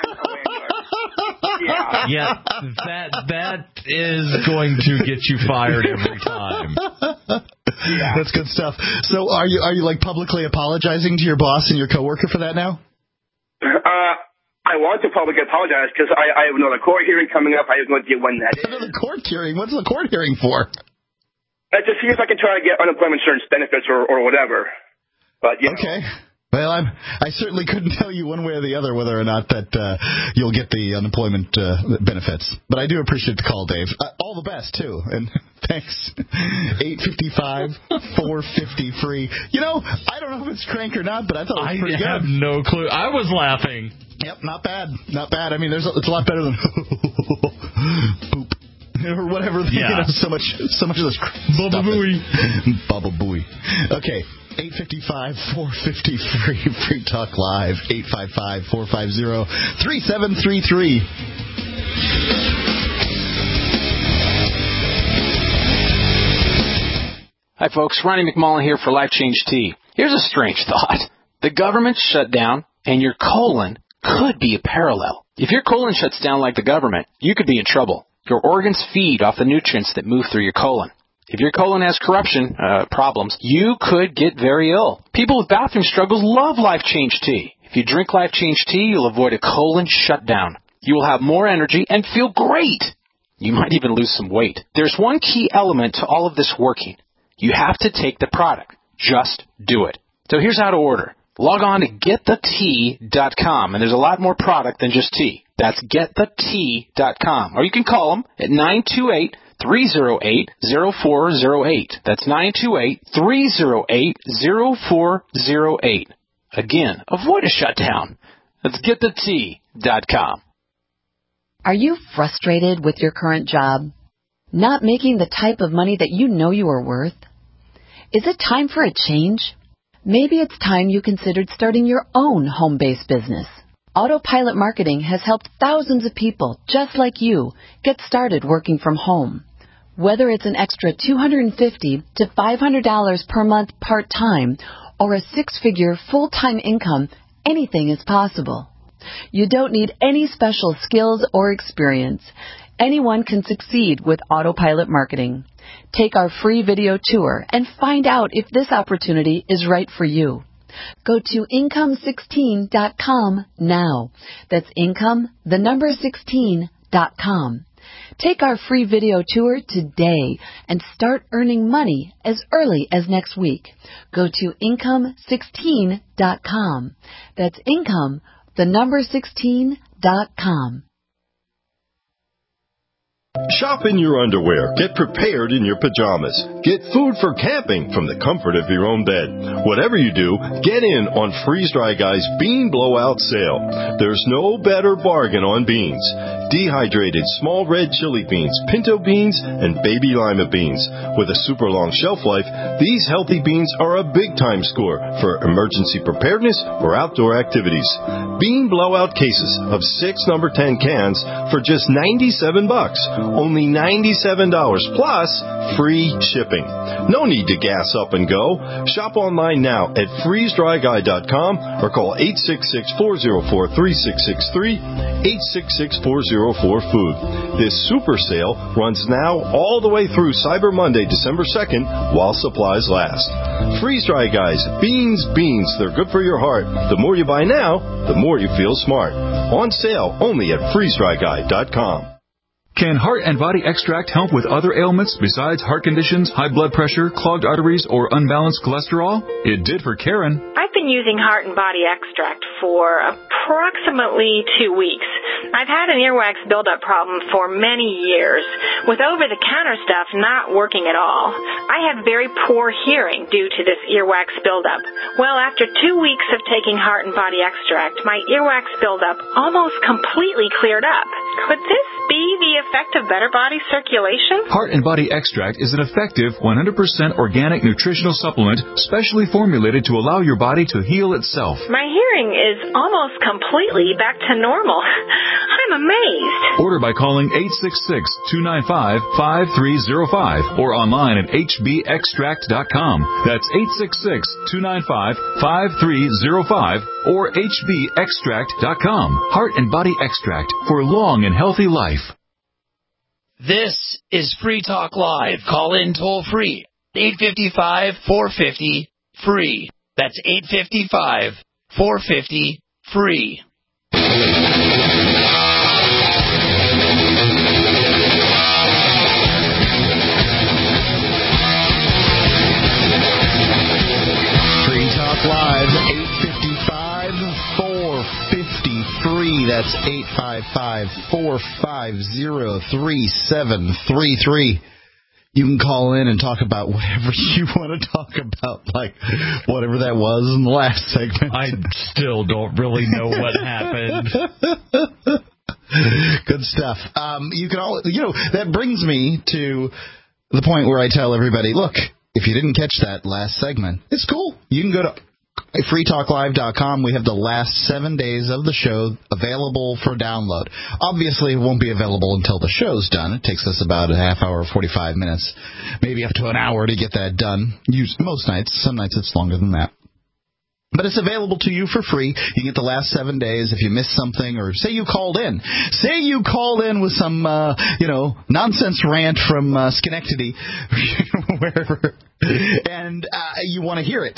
yeah. yeah, that that is going to get you fired every time. Yeah. That's good stuff. So are you are you like publicly apologizing to your boss and your coworker for that now? Uh, I want to publicly apologize because I, I have another court hearing coming up. I have no idea when that is. Another court hearing? What's the court hearing for? Uh, to see if I can try to get unemployment insurance benefits or, or whatever. But you know. Okay. Well, I'm, I certainly couldn't tell you one way or the other whether or not that uh, you'll get the unemployment uh, benefits. But I do appreciate the call, Dave. Uh, all the best, too. And thanks. eight five five, four five zero, free. You know, I don't know if it's crank or not, but I thought it was pretty good. I have no clue. I was laughing. Yep, not bad. Not bad. I mean, there's a, it's a lot better than poop. Or whatever. Yeah. You know, so much, so much of this Bubba Booey. Bubba Booey. Okay. eight five five, four five zero, free, Free Talk Live, eight five five, four five zero, three seven three three. Hi, folks. Ronnie McMullen here for Life Change Tea. Here's a strange thought. The government shut down, and your colon could be a parallel. If your colon shuts down like the government, you could be in trouble. Your organs feed off the nutrients that move through your colon. If your colon has corruption uh, problems, you could get very ill. People with bathroom struggles love Life Change Tea. If you drink Life Change Tea, you'll avoid a colon shutdown. You will have more energy and feel great. You might even lose some weight. There's one key element to all of this working. You have to take the product. Just do it. So here's how to order. Log on to get the tea dot com, and there's a lot more product than just tea. That's get the tea dot com. Or you can call them at nine two eight, three oh eight, oh four oh eight. That's nine two eight, three oh eight, oh four oh eight. Again, avoid a shutdown. That's get the tea dot com. Are you frustrated with your current job? Not making the type of money that you know you are worth? Is it time for a change? Maybe it's time you considered starting your own home-based business. Autopilot Marketing has helped thousands of people just like you get started working from home. Whether it's an extra two hundred fifty dollars to five hundred dollars per month part-time or a six-figure full-time income, anything is possible. You don't need any special skills or experience. Anyone can succeed with Autopilot Marketing. Take our free video tour and find out if this opportunity is right for you. Go to income sixteen dot com now. That's income, the number sixteen dot com. Take our free video tour today and start earning money as early as next week. Go to income sixteen dot com. That's income, the number sixteen dot com. Shop in your underwear. Get prepared in your pajamas. Get food for camping from the comfort of your own bed. Whatever you do, get in on Freeze Dry Guy's Bean Blowout Sale. There's no better bargain on beans. Dehydrated small red chili beans, pinto beans, and baby lima beans. With a super long shelf life, these healthy beans are a big-time score for emergency preparedness or outdoor activities. Bean Blowout cases of six number ten cans for just ninety-seven bucks. Only ninety-seven dollars plus free shipping. No need to gas up and go. Shop online now at freeze dry guy dot com or call eight six six, four zero four, three six six three, eight six six, four zero four, food. This super sale runs now all the way through Cyber Monday, December second, while supplies last. Freeze Dry Guys, beans, beans, they're good for your heart. The more you buy now, the more you feel smart. On sale only at freeze dry guy dot com. Can Heart and Body Extract help with other ailments besides heart conditions, high blood pressure, clogged arteries, or unbalanced cholesterol? It did for Karen. I've been using Heart and Body Extract for approximately two weeks. I've had an earwax buildup problem for many years, with over-the-counter stuff not working at all. I have very poor hearing due to this earwax buildup. Well, after two weeks of taking Heart and Body Extract, my earwax buildup almost completely cleared up. Could this be the effect of better body circulation? Heart and Body Extract is an effective one hundred percent organic nutritional supplement specially formulated to allow your body to heal itself. My hearing is almost completely back to normal. I'm amazed. Order by calling eight six six, two nine five, five three zero five or online at h b extract dot com. That's eight six six, two nine five, five three zero five or h b extract dot com. Heart and Body Extract for long and healthy life. This is Free Talk Live. Call in toll free. eight five five, four five zero, free. That's eight five five, four five zero, free. Free Talk Live, eight five five, four five zero, free. That's eight five five, four five zero, three seven three three. You can call in and talk about whatever you want to talk about, like whatever that was in the last segment. I still don't really know what happened. Good stuff. Um, you can all, you know, that brings me to the point where I tell everybody, look, if you didn't catch that last segment, it's cool. You can go to free talk live dot com. We have the last seven days of the show available for download. Obviously, it won't be available until the show's done. It takes us about a half hour, forty-five minutes, maybe up to an hour to get that done. Use, most nights. Some nights it's longer than that. But it's available to you for free. You can get the last seven days. If you missed something, or say you called in. Say you called in with some, uh, you know, nonsense rant from uh, Schenectady, wherever, and uh, you want to hear it.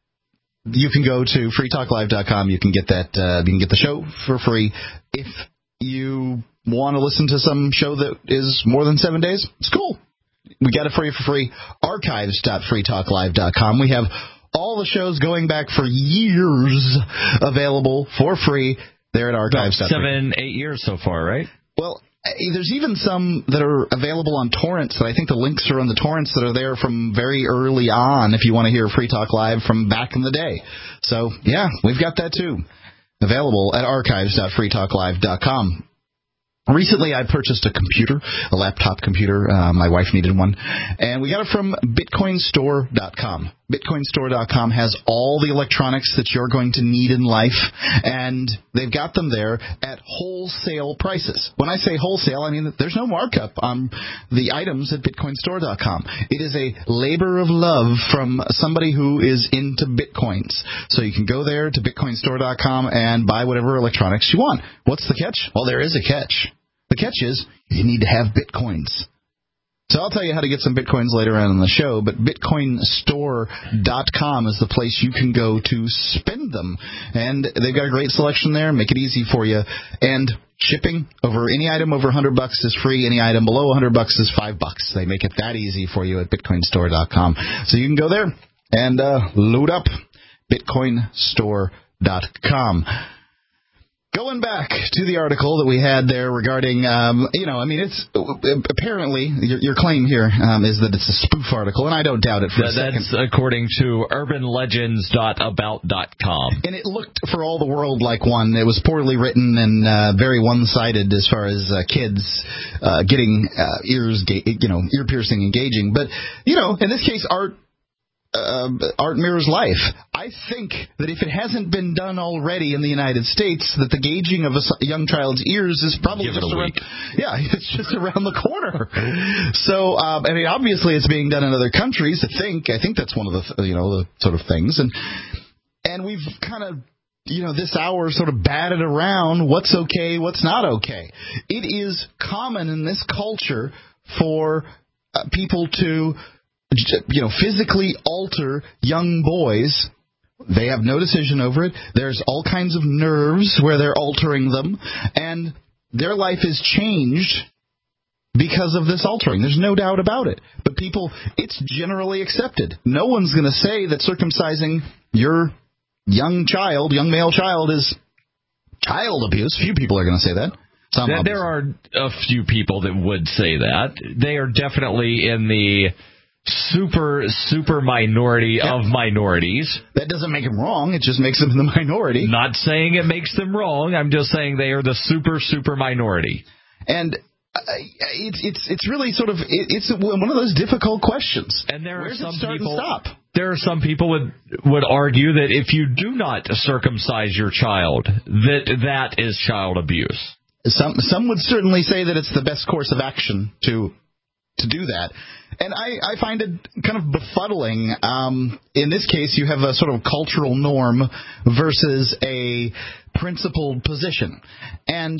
You can go to free talk live dot com. You can get that. Uh, you can get the show for free. If you want to listen to some show that is more than seven days, it's cool. We got it for you for free. archives dot free talk live dot com. We have all the shows going back for years available for free there at archives. About seven, eight years so far, right? Well, there's even some that are available on torrents that I think the links are on the torrents that are there from very early on if you want to hear Free Talk Live from back in the day. So, yeah, we've got that too. Available at archives dot free talk live dot com. Recently, I purchased a computer, a laptop computer. Uh, my wife needed one. And we got it from bitcoin store dot com. bitcoin store dot com has all the electronics that you're going to need in life, and they've got them there at wholesale prices. When I say wholesale, I mean there's no markup on the items at bitcoin store dot com. It is a labor of love from somebody who is into bitcoins. So you can go there to bitcoin store dot com and buy whatever electronics you want. What's the catch? Well, there is a catch. The catch is you need to have bitcoins. So I'll tell you how to get some bitcoins later on in the show, but bitcoin store dot com is the place you can go to spend them. And they've got a great selection there. Make it easy for you. And shipping over any item over one hundred bucks is free. Any item below one hundred bucks is five bucks. They make it that easy for you at bitcoin store dot com. So you can go there and uh, load up bitcoin store dot com. Going back to the article that we had there regarding, um, you know, I mean, it's apparently your, your claim here um, is that it's a spoof article, and I don't doubt it for that, a second. That's according to urban legends dot about dot com. And it looked for all the world like one. It was poorly written and uh, very one-sided as far as uh, kids uh, getting uh, ears, ga- you know, ear piercing engaging. But, you know, in this case, art. Uh, art mirrors life. I think that if it hasn't been done already in the United States, that the gauging of a young child's ears is probably Give just it a around, week. yeah, it's just around the corner. So, um, I mean, obviously, it's being done in other countries. I think, I think that's one of the, you know, the sort of things, and and we've kind of, you know, this hour sort of batted around what's okay, what's not okay. It is common in this culture for uh, people to, you know, physically alter young boys. They have no decision over it. There's all kinds of nerves where they're altering them, and their life is changed because of this altering. There's no doubt about it. But people, it's generally accepted. No one's going to say that circumcising your young child, young male child, is child abuse. Few people are going to say that. Some there, there are a few people that would say that. They are definitely in the super, super minority yeah. of minorities. That doesn't make them wrong. It just makes them the minority. Not saying it makes them wrong. I'm just saying they are the super, super minority. And uh, it's it's it's really sort of it, it's one of those difficult questions. And there Where's are some it start people. And stop? There are some people would would argue that if you do not circumcise your child, that that is child abuse. Some some would certainly say that it's the best course of action to. to do that. And I, I find it kind of befuddling. Um, in this case, you have a sort of cultural norm versus a principled position. And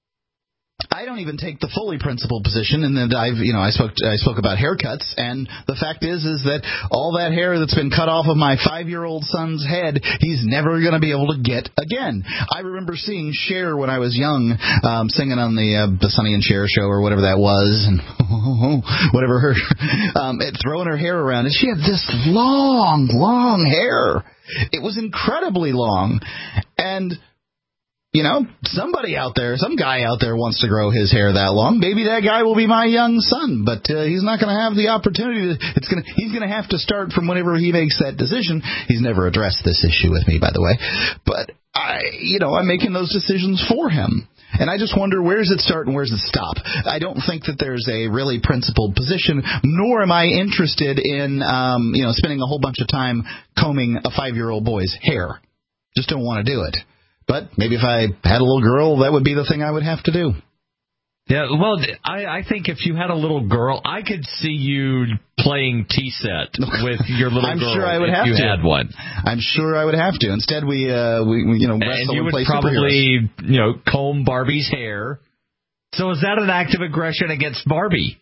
I don't even take the fully principled position, and then I've, you know, I spoke, I spoke about haircuts, and the fact is, is that all that hair that's been cut off of my five-year-old son's head, he's never going to be able to get again. I remember seeing Cher when I was young, um, singing on the uh, the Sonny and Cher show or whatever that was, and whatever her, um, throwing her hair around, and she had this long, long hair. It was incredibly long, and. You know, somebody out there, some guy out there wants to grow his hair that long. Maybe that guy will be my young son, but uh, he's not going to have the opportunity. To, it's going to, he's going to have to start from whenever he makes that decision. He's never addressed this issue with me, by the way. But, I, you know, I'm making those decisions for him. And I just wonder, where does it start and where does it stop? I don't think that there's a really principled position, nor am I interested in, um, you know, spending a whole bunch of time combing a five-year-old boy's hair. Just don't want to do it. But maybe if I had a little girl, that would be the thing I would have to do. Yeah, well, I, I think if you had a little girl, I could see you playing T-set with your little I'm girl. I'm sure I would if have you to. had one. I'm sure I would have to. Instead, we, uh, we, we you know, wrestle and you and would play probably, superheroes. you know, comb Barbie's hair. So is that an act of aggression against Barbie?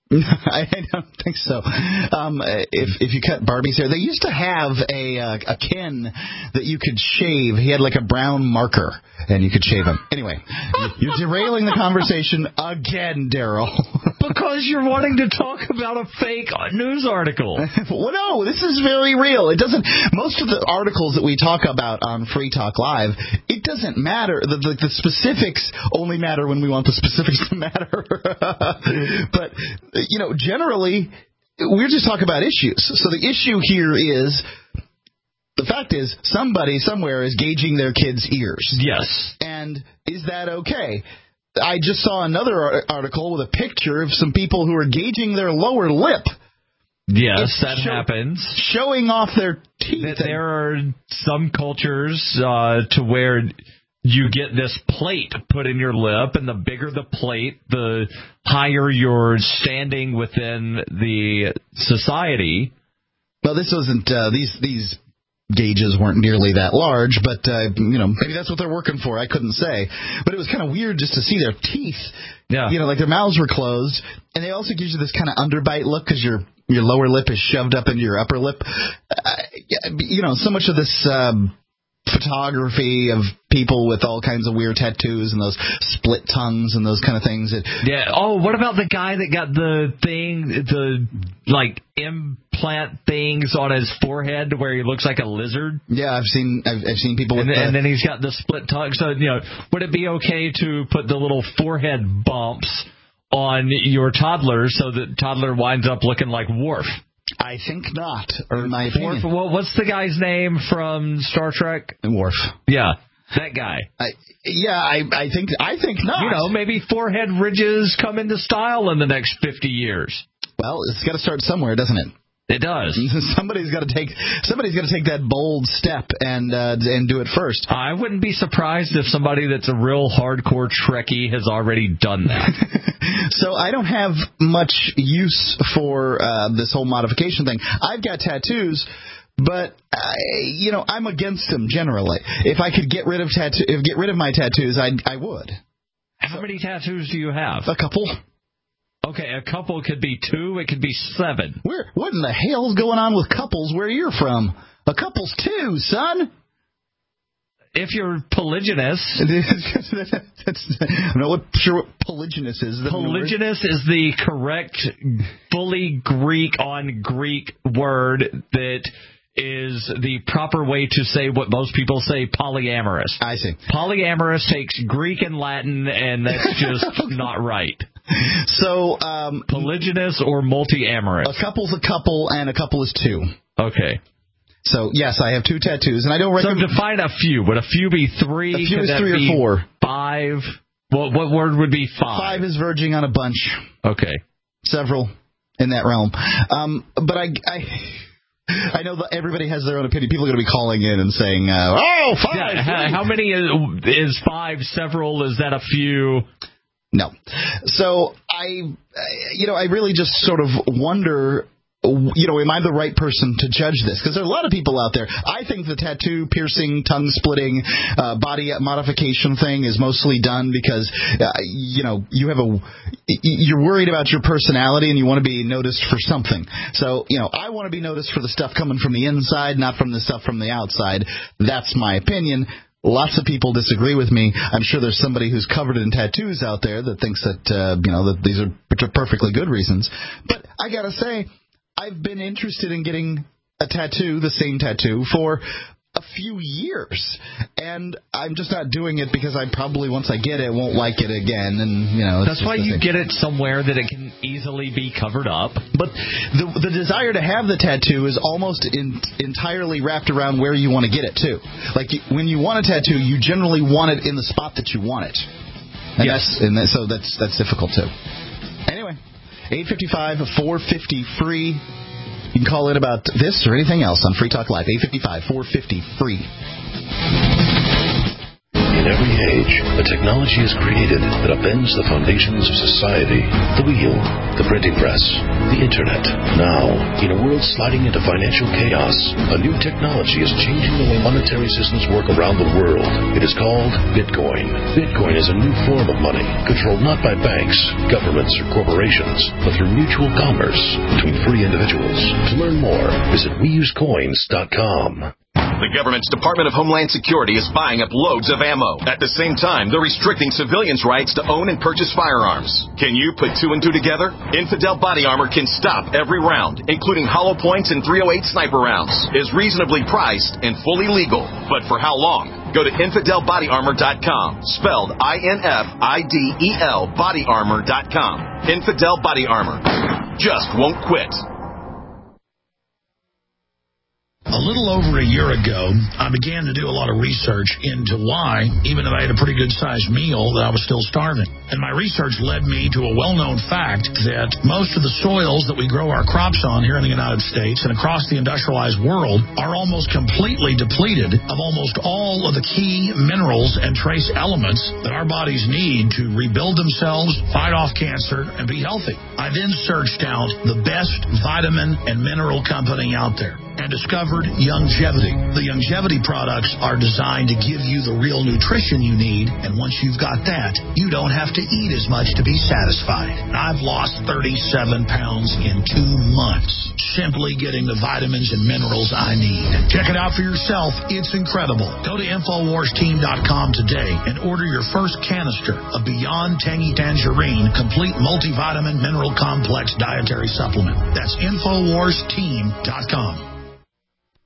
I don't think so. Um, if if you cut Barbie's hair, they used to have a uh, a Ken that you could shave. He had like a brown marker, and you could shave him. Anyway, you're derailing the conversation again, Daryl. Because you're wanting to talk about a fake news article. Well, no, this is very real. It doesn't. Most of the articles that we talk about on Free Talk Live, it doesn't matter. The, the, the specifics only matter when we want the specifics to matter. But you know, generally, we're just talking about issues. So the issue here is, the fact is, somebody somewhere is gauging their kids' ears. Yes. And is that okay? I just saw another article with a picture of some people who are gauging their lower lip. Yes, it's that show, happens. Showing off their teeth. That there are some cultures uh, to where you get this plate put in your lip, and the bigger the plate, the higher you're standing within the society. Well, this wasn't uh, these these gauges weren't nearly that large, but uh, you know, maybe that's what they're working for. I couldn't say, but it was kind of weird just to see their teeth. Yeah, you know, like their mouths were closed, and they also gives you this kind of underbite look because your your lower lip is shoved up into your upper lip. Uh, you know, so much of this. Um, photography of people with all kinds of weird tattoos and those split tongues and those kind of things. It, yeah. Oh, what about the guy that got the thing, the like implant implant things on his forehead where he looks like a lizard. Yeah, I've seen I've, I've seen people with and, the, and then he's got the split tongue. So, you know, would it be okay to put the little forehead bumps on your toddler so that toddler winds up looking like Worf? I think not, or in my opinion. Worf, well, what's the guy's name from Star Trek? Worf. Yeah, that guy. I, yeah, I, I think I think not. You know, maybe forehead ridges come into style in the next fifty years. Well, it's got to start somewhere, doesn't it? It does. Somebody's got to take somebody's got to take that bold step and uh, and do it first. I wouldn't be surprised if somebody that's a real hardcore Trekkie has already done that. So I don't have much use for uh, this whole modification thing. I've got tattoos, but I, you know, I'm against them generally. If I could get rid of tattoo, if get rid of my tattoos, I I would. How so, many tattoos do you have? A couple. Okay, a couple could be two, it could be seven. Where? What in the hell's going on with couples where you're from? A couple's two, son. If you're polygynous. That's, I'm not sure what polygynous is. Polygynous is the correct, fully Greek on Greek word that is the proper way to say what most people say, polyamorous. I see. Polyamorous takes Greek and Latin, and that's just not right. So, um, polygynous or multi-amorous? A couple's a couple, and a couple is two. Okay. So, yes, I have two tattoos, and I don't recommend... So, define a few. Would a few be three? A few Could is that three be or four. Five? What, what word would be five? Five is verging on a bunch. Okay. Several in that realm. Um, but I... I I know that everybody has their own opinion. People are going to be calling in and saying, uh, oh, five. Yeah, how, how many is, is five? Several? Is that a few? No. So I, you know, I really just sort of wonder, you know, am I the right person to judge this? Because there are a lot of people out there. I think the tattoo, piercing, tongue splitting, uh, body modification thing is mostly done because, uh, you know, you have a, you're worried about your personality and you want to be noticed for something. So, you know, I want to be noticed for the stuff coming from the inside, not from the stuff from the outside. That's my opinion. Lots of people disagree with me. I'm sure there's somebody who's covered in tattoos out there that thinks that, uh, you know, that these are perfectly good reasons. But I got to say, I've been interested in getting a tattoo, the same tattoo, for a few years, and I'm just not doing it because I probably, once I get it, won't like it again. And you know, that's why you get it somewhere that it can easily be covered up. But the the desire to have the tattoo is almost in, entirely wrapped around where you want to get it too. Like you, when you want a tattoo, you generally want it in the spot that you want it. And yes, that's, and that, so that's that's difficult too. Anyway, eight five five, four five zero, free. You can call in about this or anything else on Free Talk Live, eight five five, four five zero, free. In every age, a technology is created that upends the foundations of society. The wheel, the printing press, the internet. Now, in a world sliding into financial chaos, a new technology is changing the way monetary systems work around the world. It is called Bitcoin. Bitcoin is a new form of money, controlled not by banks, governments, or corporations, but through mutual commerce between free individuals. To learn more, visit we use coins dot com. The government's Department of Homeland Security is buying up loads of ammo. At the same time, they're restricting civilians' rights to own and purchase firearms. Can you put two and two together? Infidel Body Armor can stop every round, including hollow points and three oh eight sniper rounds. Is reasonably priced and fully legal. But for how long? Go to infidel body armor dot com, spelled I N F I D E L body armor dot com. Infidel Body Armor. Just won't quit. A little over a year ago, I began to do a lot of research into why, even though I had a pretty good-sized meal, that I was still starving. And my research led me to a well-known fact that most of the soils that we grow our crops on here in the United States and across the industrialized world are almost completely depleted of almost all of the key minerals and trace elements that our bodies need to rebuild themselves, fight off cancer, and be healthy. I then searched out the best vitamin and mineral company out there. and discovered Youngevity. The Youngevity products are designed to give you the real nutrition you need, and once you've got that, you don't have to eat as much to be satisfied. I've lost thirty-seven pounds in two months, simply getting the vitamins and minerals I need. Check it out for yourself. It's incredible. Go to Infowars Team dot com today and order your first canister of Beyond Tangy Tangerine Complete Multivitamin Mineral Complex Dietary Supplement. That's Infowars Team dot com.